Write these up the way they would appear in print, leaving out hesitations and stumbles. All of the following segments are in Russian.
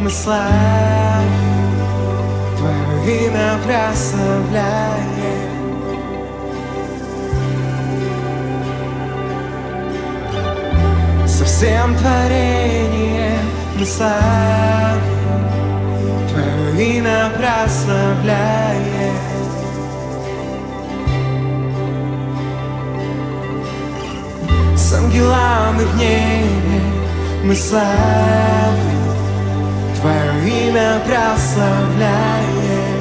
мы славим, Твое имя прославляем. Со всем творением мы славим, Твое имя прославляем. С ангелами в небе мы славим, Твое имя прославляем.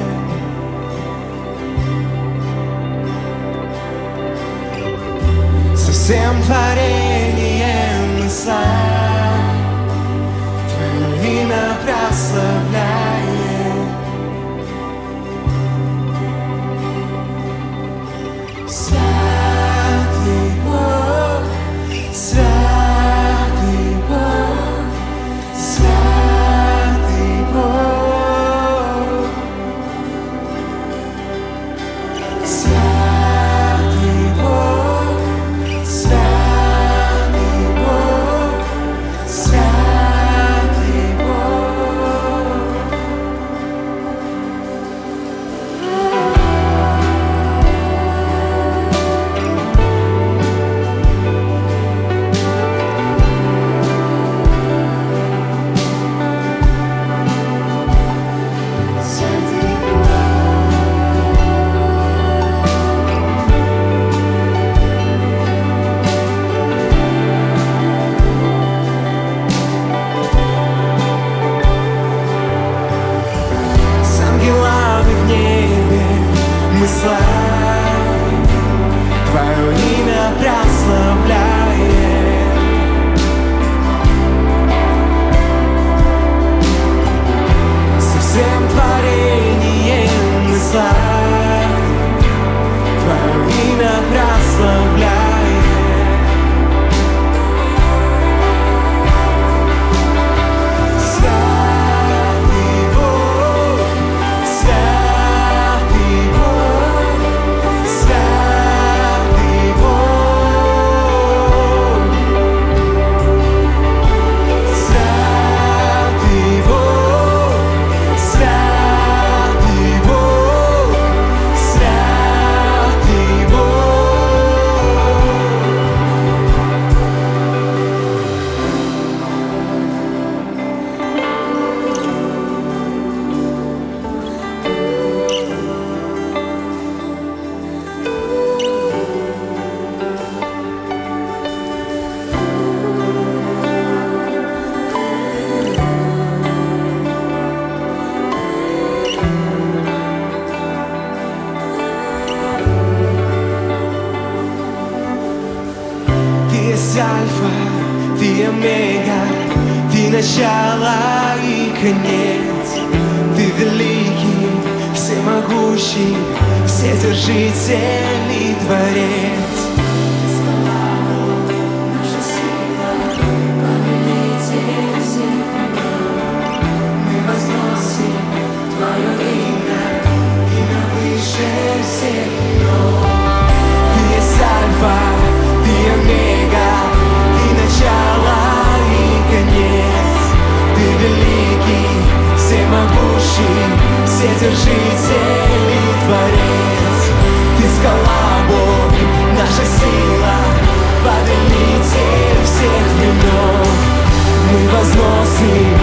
Со всем творением мы славим, Твое имя прославляем. Святый Бог, Святый Бог, Святый Бог, Святый Бог, Святый Бог, Святый Бог. С ангелами в небе мы славим, Твое имя прославляем. Со всем творением мы славим, Твое имя прославляем. Святый Бог, Святый Бог, Святый Бог, Святый Бог, Святый Бог, Святый Ты есть Альфа, Ты Омега, Ты начало и конец. Ты великий, всемогущий, вседержитель и Творец. Наша сила, повелитель всех времен. Мы возносим Твое имя выше всех имен. Ты есть Альфа, Ты Омега, Ты начало и конец. Ты великий, всемогущий, вседержитель и Творец. Ты скала, Бог, наша сила, повелитель всех времен. Мы возносим